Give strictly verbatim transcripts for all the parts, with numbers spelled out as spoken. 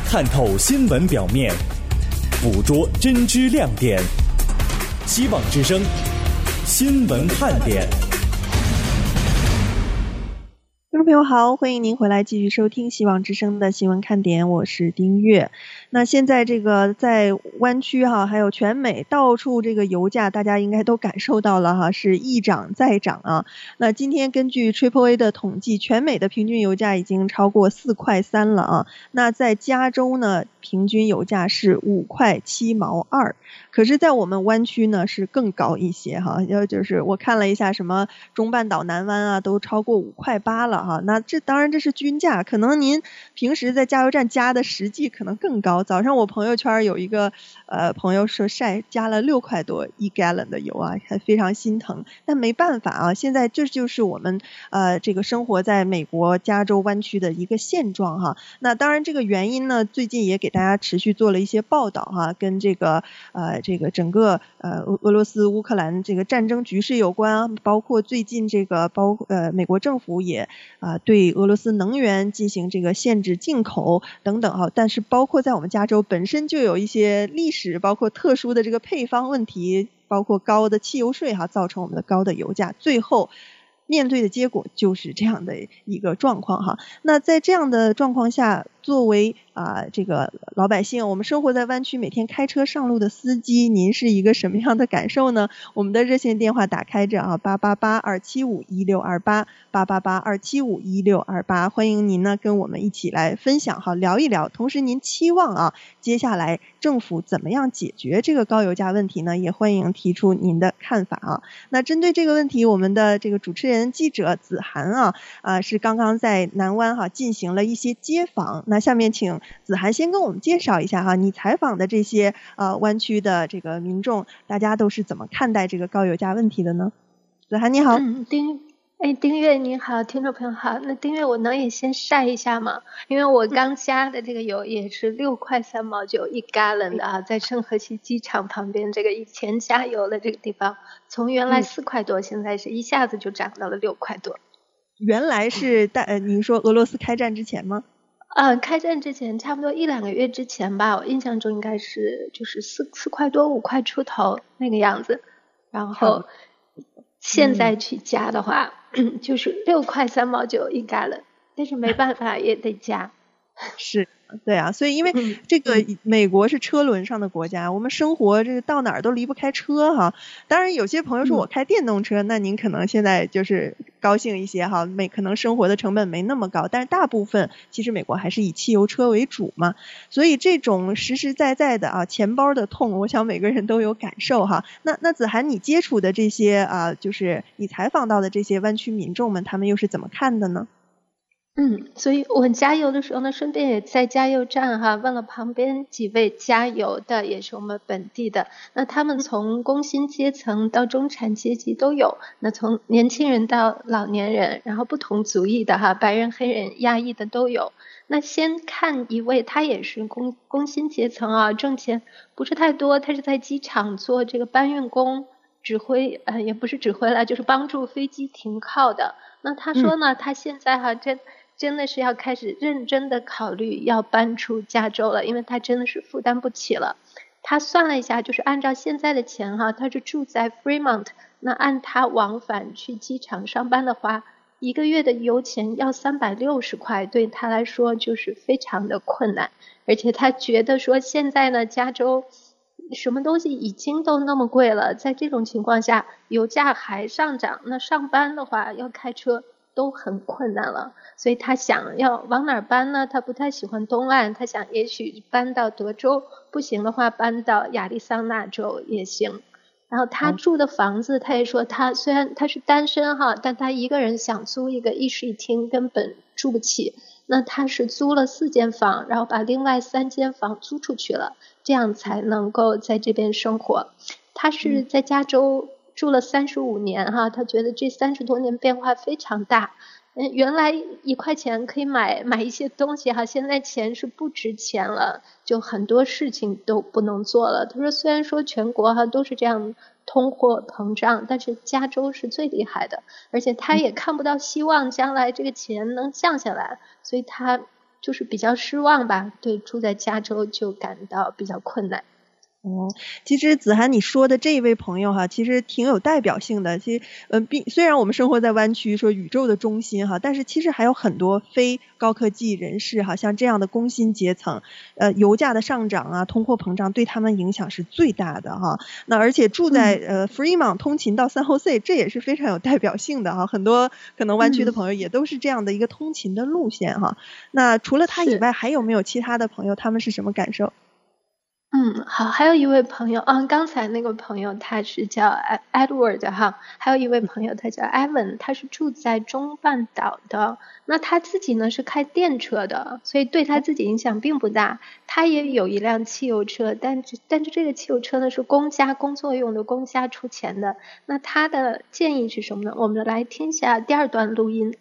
看透新闻表面，捕捉真知亮点。希望之声新闻看点。 听众朋友好，欢迎您回来继续收听希望之声的新闻看点，我是丁月。那现在这个在湾区哈，还有全美到处这个油价，大家应该都感受到了哈，是一涨再涨啊。那今天根据 Triple A 的统计，全美的平均油价已经超过四块三了啊。那在加州呢，平均油价是五块七毛二。可是在我们湾区呢是更高一些哈，要就是我看了一下什么中半岛南湾啊，都超过五块八了哈。那这当然这是均价，可能您平时在加油站加的实际可能更高。早上我朋友圈有一个呃朋友说晒加了六块多一 gallon 的油啊，还非常心疼。但没办法啊，现在这就是我们呃这个生活在美国加州湾区的一个现状哈。那当然这个原因呢，最近也给大家持续做了一些报道哈，跟这个呃这个整个呃俄罗斯乌克兰这个战争局势有关，包括最近这个包呃美国政府也啊、呃、对俄罗斯能源进行这个限制进口等等哈。但是包括在我们加州本身就有一些历史，包括特殊的这个配方问题，包括高的汽油税哈，造成我们的高的油价，最后面对的结果就是这样的一个状况哈。那在这样的状况下，作为啊、呃、这个老百姓，我们生活在湾区，每天开车上路的司机，您是一个什么样的感受呢？我们的热线电话打开着啊，八八八二七五一六二八，八八八二七五一六二八，欢迎您呢跟我们一起来分享哈，聊一聊。同时您期望啊，接下来政府怎么样解决这个高油价问题呢？也欢迎提出您的看法啊。那针对这个问题，我们的这个主持人记者子涵啊啊是刚刚在南湾哈、啊、进行了一些街访。那下面请子涵先跟我们介绍一下哈，你采访的这些呃湾区的这个民众，大家都是怎么看待这个高油价问题的呢？子涵你好。 嗯，丁哎，丁月你好，听众朋友好。那丁月我能也先晒一下吗？因为我刚加的这个油也是六块三毛九一 gallon 的啊，在圣荷西机场旁边这个以前加油的这个地方，从原来四块多，现在是一下子就涨到了六块多。 原来是大呃，您说俄罗斯开战之前吗？ 呃，开战之前差不多一两个月之前吧，我印象中应该是就是四四块多五块出头那个样子，然后现在去加的话、嗯、就是六块三毛九一 gallon， 但是没办法也得加。 是对啊，所以因为这个美国是车轮上的国家，我们生活这个到哪儿都离不开车哈。当然有些朋友说我开电动车、嗯、那您可能现在就是高兴一些哈，每可能生活的成本没那么高，但是大部分其实美国还是以汽油车为主嘛，所以这种实实在在的啊钱包的痛，我想每个人都有感受哈。那那子涵你接触的这些啊，就是你采访到的这些湾区民众们，他们又是怎么看的呢？ 嗯，所以我加油的时候呢，顺便也在加油站哈问了旁边几位加油的，也是我们本地的。那他们从工薪阶层到中产阶级都有，那从年轻人到老年人，然后不同族裔的哈，白人、黑人、亚裔的都有。那先看一位，他也是工工薪阶层啊，挣钱不是太多，他是在机场做这个搬运工。指挥呃也不是指挥了，就是帮助飞机停靠的。那他说呢、嗯、他现在哈真真的是要开始认真的考虑要搬出加州了，因为他真的是负担不起了。他算了一下，就是按照现在的钱哈，他是住在 Fremont， 那按他往返去机场上班的话，一个月的油钱要三百六十块，对他来说就是非常的困难。而且他觉得说现在呢加州什么东西已经都那么贵了，在这种情况下油价还上涨，那上班的话要开车都很困难了。所以他想要往哪儿搬呢？他不太喜欢东岸，他想也许搬到德州，不行的话搬到亚利桑那州也行。然后他住的房子，他也说他虽然他是单身哈，但他一个人想租一个一室一厅根本住不起，那他是租了四间房，然后把另外三间房租出去了，这样才能够在这边生活。他是在加州住了三十五年哈，他觉得这三十多年变化非常大。嗯，原来一块钱可以买买一些东西哈，现在钱是不值钱了，就很多事情都不能做了。他说虽然说全国哈都是这样通货膨胀，但是加州是最厉害的，而且他也看不到希望将来这个钱能降下来，所以他就是比较失望吧，对住在加州就感到比较困难。 哦，其实子涵你说的这一位朋友哈，其实挺有代表性的。其实，呃，并虽然我们生活在湾区，说宇宙的中心哈，但是其实还有很多非高科技人士哈，像这样的工薪阶层，呃，油价的上涨啊，通货膨胀对他们影响是最大的哈。那而且住在、嗯、呃 Fremont 通勤到 San Jose， 这也是非常有代表性的哈。很多可能湾区的朋友也都是这样的一个通勤的路线哈。嗯、那除了他以外，还有没有其他的朋友？他们是什么感受？ 嗯，好，还有一位朋友，嗯，刚才那个朋友他是叫 Edward 哈，还有一位朋友他叫 Evan， 他是住在中半岛的，那他自己呢是开电车的，所以对他自己影响并不大。他也有一辆汽油车，但但是这个汽油车呢是公家工作用的，公家出钱的。那他的建议是什么呢？我们来听一下第二段录音。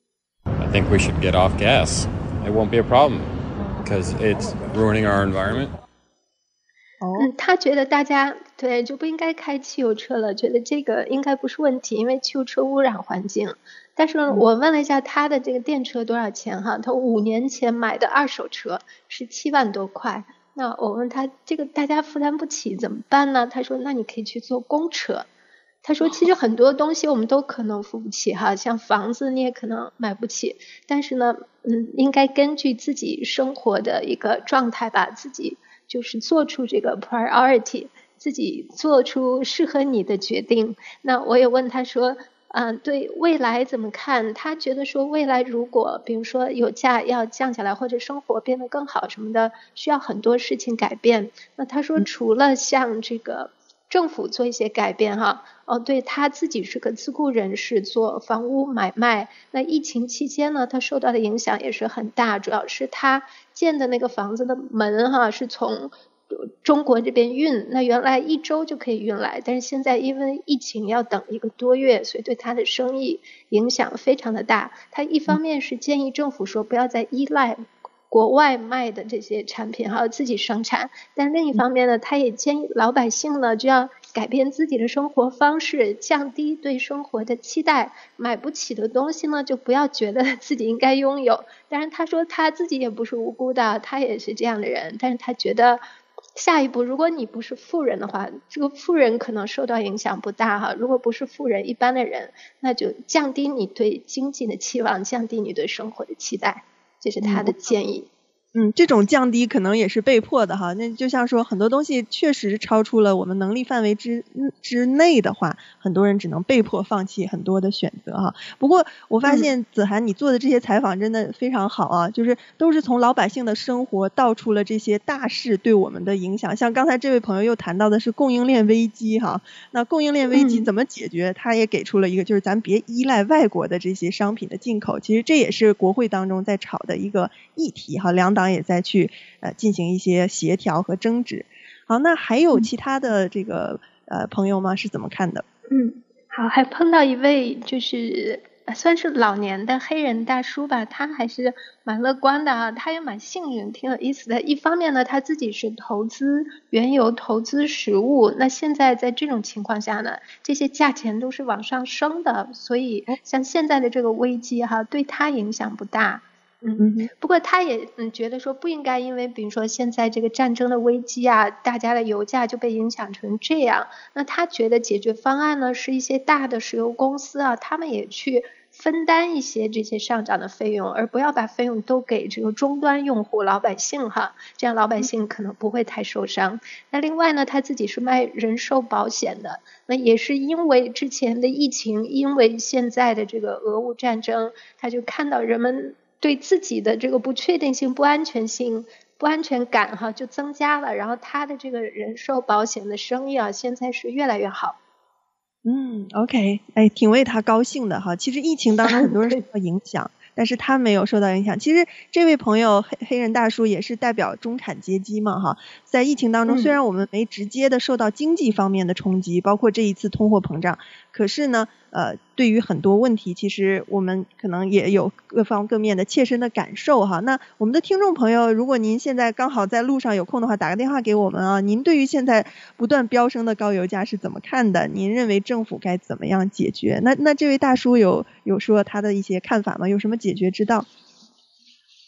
I think we should get off gas. It won't be a problem because it's ruining our environment. 嗯，他觉得大家对就不应该开汽油车了，觉得这个应该不是问题，因为汽油车污染环境。但是我问了一下他的这个电车多少钱哈，他五年前买的二手车是七万多块。那我问他这个大家负担不起怎么办呢？他说那你可以去坐公车。他说其实很多东西我们都可能付不起哈，像房子你也可能买不起，但是呢，嗯，应该根据自己生活的一个状态吧，自己就是做出这个 priority， 自己做出适合你的决定。那我也问他说，嗯，对未来怎么看？他觉得说未来如果比如说油价要降下来，或者生活变得更好什么的，需要很多事情改变。那他说除了像这个政府做一些改变哈，哦，对，他自己是个自雇人士，做房屋买卖。那疫情期间呢，他受到的影响也是很大，主要是他建的那个房子的门哈是从中国这边运，那原来一周就可以运来，但是现在因为疫情要等一个多月，所以对他的生意影响非常的大。他一方面是建议政府说不要再依赖国外卖的这些产品，还有自己生产，但另一方面呢，他也建议老百姓呢就要改变自己的生活方式，降低对生活的期待，买不起的东西呢就不要觉得自己应该拥有。当然他说他自己也不是无辜的，他也是这样的人，但是他觉得下一步如果你不是富人的话，这个富人可能受到影响不大哈，如果不是富人，一般的人，那就降低你对经济的期望，降低你对生活的期待，这是他的建议。 嗯，这种降低可能也是被迫的哈。那就像说很多东西确实超出了我们能力范围之之内的话，很多人只能被迫放弃很多的选择哈。不过我发现子涵你做的这些采访真的非常好啊，就是都是从老百姓的生活道出了这些大事对我们的影响。像刚才这位朋友又谈到的是供应链危机哈，那供应链危机怎么解决？他也给出了一个就是咱别依赖外国的这些商品的进口。其实这也是国会当中在炒的一个议题哈，两党也在去呃进行一些协调和争执。好，那还有其他的这个呃朋友吗？是怎么看的？ 嗯，好，还碰到一位就是算是老年的黑人大叔吧，他还是蛮乐观的啊，他也蛮幸运，挺有意思的。一方面呢，他自己是投资原油、投资食物，那现在在这种情况下呢，这些价钱都是往上升的，所以像现在的这个危机哈，对他影响不大。嗯，不过他也嗯觉得说不应该因为比如说现在这个战争的危机啊，大家的油价就被影响成这样。那他觉得解决方案呢是一些大的石油公司啊，他们也去分担一些这些上涨的费用，而不要把费用都给这个终端用户老百姓哈，这样老百姓可能不会太受伤。那另外呢，他自己是卖人寿保险的，那也是因为之前的疫情，因为现在的这个俄乌战争，他就看到人们对自己的这个不确定性、不安全性、不安全感哈就增加了，然后他的这个人寿保险的生意啊，现在是越来越好。 嗯 ，OK， 哎，挺为他高兴的哈。其实疫情当中很多人受到影响，但是他没有受到影响。其实这位朋友黑黑人大叔也是代表中产阶级嘛哈，在疫情当中，虽然我们没直接的受到经济方面的冲击，包括这一次通货膨胀，可是呢，呃，对于很多问题，其实我们可能也有各方各面的切身的感受哈。那我们的听众朋友，如果您现在刚好在路上有空的话，打个电话给我们啊。您对于现在不断飙升的高油价是怎么看的？您认为政府该怎么样解决？那那这位大叔有有说他的一些看法吗？有什么解决之道？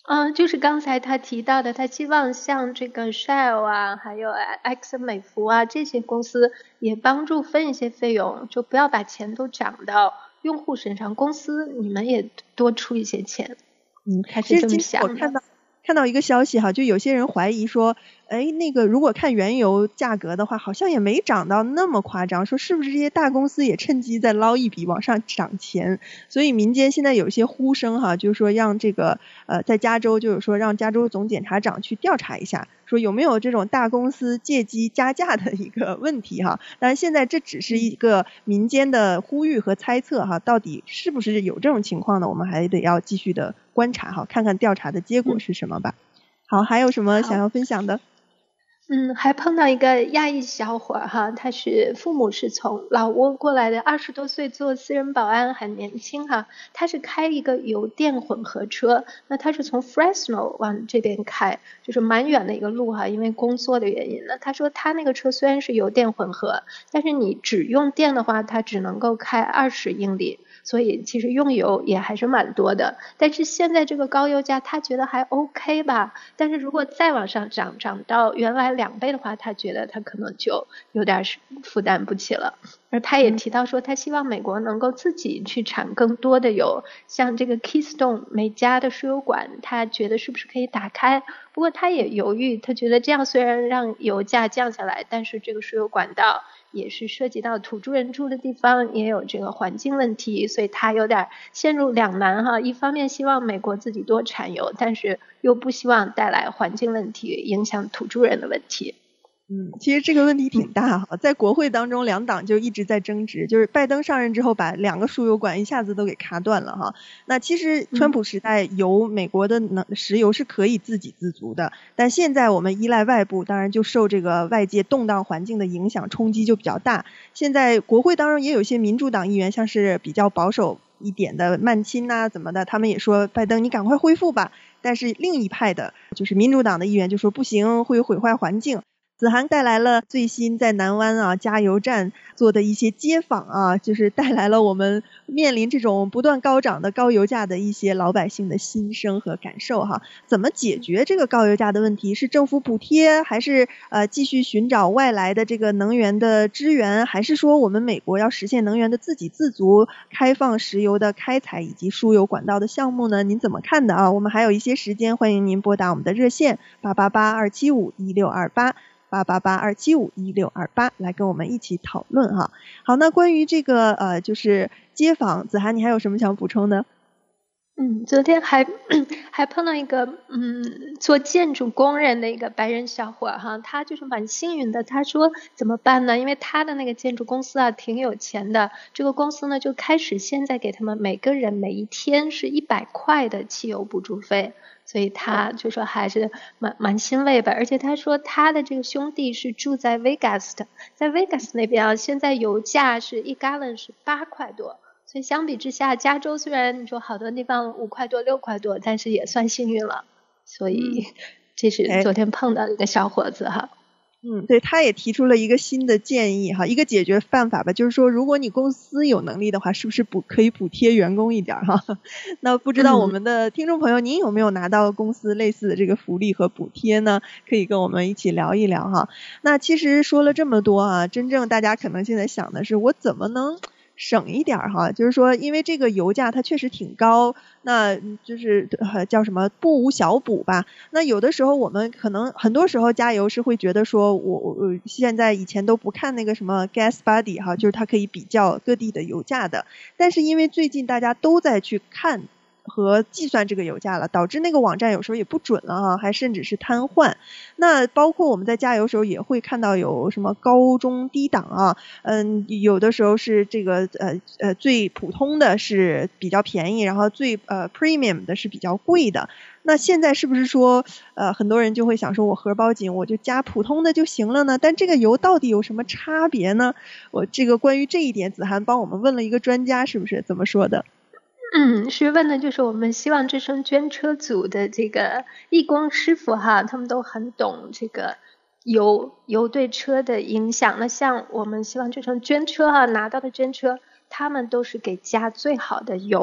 嗯，就是刚才他提到的，他希望像这个 Shell 啊，还有埃克森美孚啊这些公司也帮助分一些费用，就不要把钱都涨到用户身上，公司你们也多出一些钱。 嗯， 他是这么想的。 我看到看到一个消息哈，就有些人怀疑说，哎，那个如果看原油价格的话，好像也没涨到那么夸张，说是不是这些大公司也趁机再捞一笔往上涨钱？所以民间现在有一些呼声哈，就是说让这个呃在加州，就是说让加州总检察长去调查一下，说有没有这种大公司借机加价的一个问题哈。当然现在这只是一个民间的呼吁和猜测哈，到底是不是有这种情况呢？我们还得要继续的观察哈，看看调查的结果是什么吧。好，还有什么想要分享的？ 嗯，还碰到一个亚裔小伙哈，他是父母是从老挝过来的，二十多岁做私人保安，很年轻哈。他是开一个油电混合车，那他是从 Fresno 往这边开，就是蛮远的一个路哈，因为工作的原因。那他说他那个车虽然是油电混合，但是你只用电的话，它只能够开二十英里。所以其实用油也还是蛮多的，但是现在这个高油价他觉得还 OK 吧，但是如果再往上涨，涨到原来两倍的话，他觉得他可能就有点负担不起了。而他也提到说，他希望美国能够自己去产更多的油，像这个 Keystone 美加的输油管，他觉得是不是可以打开？不过他也犹豫，他觉得这样虽然让油价降下来，但是这个输油管道也是涉及到土著人住的地方，也有这个环境问题，所以他有点陷入两难哈。一方面希望美国自己多产油，但是又不希望带来环境问题，影响土著人的问题。 嗯，其实这个问题挺大哈，在国会当中两党就一直在争执，就是拜登上任之后把两个输油管一下子都给卡断了哈。那其实川普时代油美国的能石油是可以自给自足的，但现在我们依赖外部，当然就受这个外界动荡环境的影响，冲击就比较大。现在国会当中也有一些民主党议员，像是比较保守一点的曼钦呐怎么的，他们也说拜登你赶快恢复吧。但是另一派的就是民主党的议员就说不行，会毁坏环境。子涵带来了最新在南湾啊加油站做的一些街访啊，就是带来了我们面临这种不断高涨的高油价的一些老百姓的心声和感受哈。怎么解决这个高油价的问题？是政府补贴，还是呃继续寻找外来的这个能源的支援，还是说我们美国要实现能源的自给自足，开放石油的开采以及输油管道的项目呢？您怎么看的啊？我们还有一些时间，欢迎您拨打我们的热线八八八二七五一六二八。八八八二七五一六二八来跟我们一起讨论哈。好，那关于这个呃就是街访，子涵你还有什么想补充的？ 嗯，昨天还还碰到一个嗯做建筑工人的一个白人小伙哈，他就是蛮幸运的。他说怎么办呢？因为他的那个建筑公司啊挺有钱的，这个公司呢就开始现在给他们每个人每一天是一百块的汽油补助费。所以他就说还是蛮蛮欣慰吧，而且他说他的这个兄弟是住在 Vegas 的，在 Vegas 那边啊，现在油价是一 gallon 是八块多，所以相比之下，加州虽然你说好多地方五块多六块多，但是也算幸运了。所以这是昨天碰到的一个小伙子哈。 嗯，对，他也提出了一个新的建议哈，一个解决办法吧，就是说如果你公司有能力的话，是不是补可以补贴员工一点哈？那不知道我们的听众朋友，您有没有拿到公司类似的这个福利和补贴呢？可以跟我们一起聊一聊哈。那其实说了这么多啊，真正大家可能现在想的是我怎么能省一点哈，就是说因为这个油价它确实挺高，那就是呃叫什么不无小补吧。那有的时候我们可能很多时候加油是会觉得说我我现在以前都不看那个什么 Gas Buddy 哈，就是它可以比较各地的油价的，但是因为最近大家都在去看和计算这个油价了，导致那个网站有时候也不准了啊，还甚至是瘫痪。那包括我们在加油的时候也会看到有什么高中低档啊，嗯，有的时候是这个呃呃最普通的是比较便宜，然后最呃 premium 的是比较贵的。那现在是不是说呃很多人就会想说我荷包紧我就加普通的就行了呢？但这个油到底有什么差别呢？我这个关于这一点子涵帮我们问了一个专家，是不是怎么说的？ 嗯，是问的就是我们希望之声捐车组的这个义工师傅哈，他们都很懂这个油油对车的影响。那像我们希望之声捐车哈拿到的捐车，他们都是给加最好的油，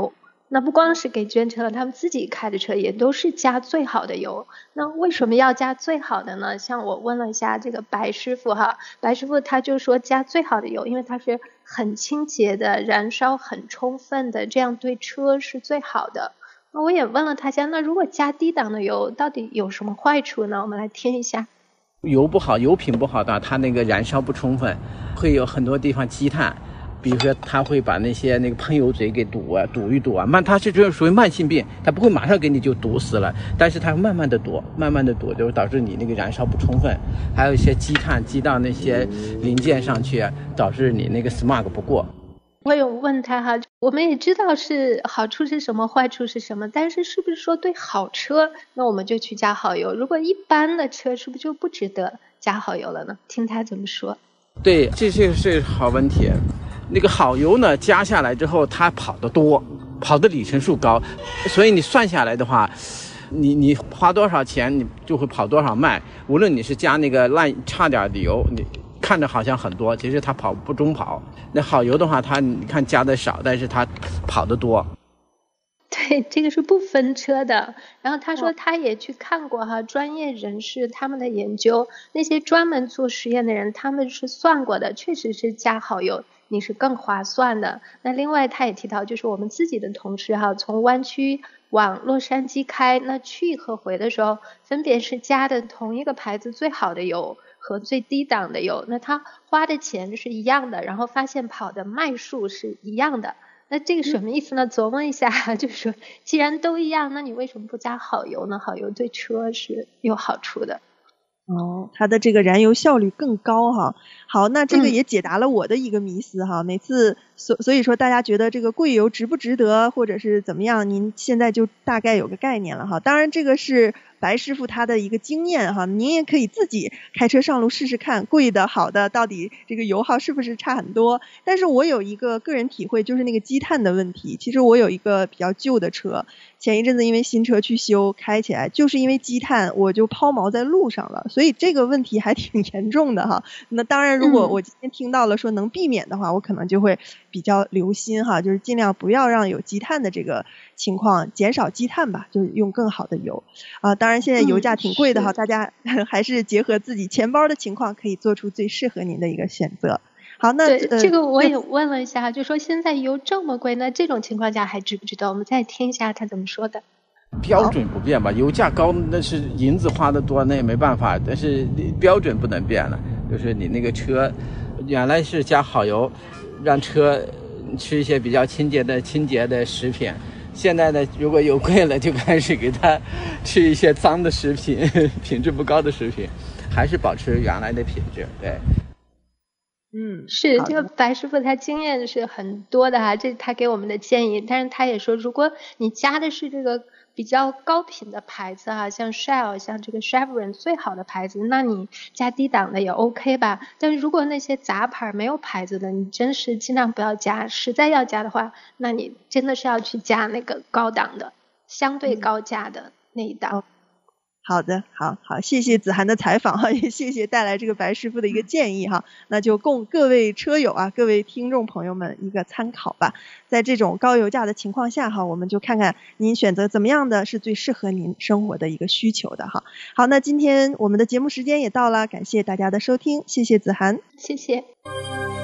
那不光是给捐车，他们自己开的车也都是加最好的油。那为什么要加最好的呢？像我问了一下这个白师傅哈，白师傅他就说加最好的油，因为它是很清洁的，燃烧很充分的，这样对车是最好的。那我也问了他家，那如果加低档的油到底有什么坏处呢？我们来听一下。 油不好，油品不好的，它那个燃烧不充分，会有很多地方积碳。比如说它会把那些那个喷油嘴给堵啊堵一堵啊，慢它是这种属于慢性病，它不会马上给你就堵死了，但是它慢慢的堵慢慢的堵，就导致你那个燃烧不充分，还有一些积碳积到那些零件上去，导致你那个 smog 不过。 我有问他哈，我们也知道是好处是什么坏处是什么，但是是不是说对好车那我们就去加好油，如果一般的车是不是就不值得加好油了呢？听他怎么说。 对，这这是好问题。那个好油呢，加下来之后它跑得多，跑的里程数高，所以你算下来的话，你你花多少钱你就会跑多少迈。无论你是加那个烂差点的油，你看着好像很多，其实它跑不中跑。那好油的话，它你看加的少，但是它跑得多。 对，这个是不分车的。然后他说他也去看过哈，专业人士他们的研究，那些专门做实验的人他们是算过的，确实是加好油你是更划算的。那另外他也提到，就是我们自己的同事哈，从湾区往洛杉矶开，那去和回的时候分别是加的同一个牌子最好的油和最低档的油，那他花的钱是一样的，然后发现跑的迈数是一样的。那这个什么意思呢？琢磨一下，就是说既然都一样，那你为什么不加好油呢？好油对车是有好处的。 哦，它的这个燃油效率更高哈。好，那这个也解答了我的一个迷思哈。嗯、每次所所以说大家觉得这个贵油值不值得，或者是怎么样，您现在就大概有个概念了哈。当然这个是白师傅他的一个经验哈，您也可以自己开车上路试试看，贵的好的到底这个油耗是不是差很多。但是我有一个个人体会，就是那个积碳的问题。其实我有一个比较旧的车，前一阵子因为新车去修，开起来就是因为积碳我就抛锚在路上了，所以这个问题还挺严重的哈。那当然如果我今天听到了说能避免的话，我可能就会比较留心哈，就是尽量不要让有积碳的这个情况，减少积碳吧，就是用更好的油啊。当然现在油价挺贵的哈、嗯，大家还是结合自己钱包的情况，可以做出最适合您的一个选择。好，那对、呃、这个我也问了一下，就说现在油这么贵，那这种情况下还值不值得？我们再听一下他怎么说的。 标准不变吧，油价高那是银子花的多，那也没办法，但是标准不能变了。就是你那个车原来是加好油，让车吃一些比较清洁的清洁的食品，现在呢如果油贵了就开始给它吃一些脏的食品，品质不高的食品，还是保持原来的品质。对， 嗯，是这个白师傅他经验是很多的哈，这是他给我们的建议。但是他也说，如果你加的是这个比较高品的牌子哈，像 Shell 像这个 Chevron 最好的牌子，那你加低档的也 OK 吧。但是如果那些杂牌没有牌子的，你真是尽量不要加，实在要加的话，那你真的是要去加那个高档的相对高价的那一档。嗯， 好的，好好，谢谢子涵的采访哈，也谢谢带来这个白师傅的一个建议哈，那就供各位车友啊，各位听众朋友们一个参考吧。在这种高油价的情况下哈，我们就看看您选择怎么样的是最适合您生活的一个需求的哈。好，那今天我们的节目时间也到了，感谢大家的收听，谢谢子涵， 谢谢。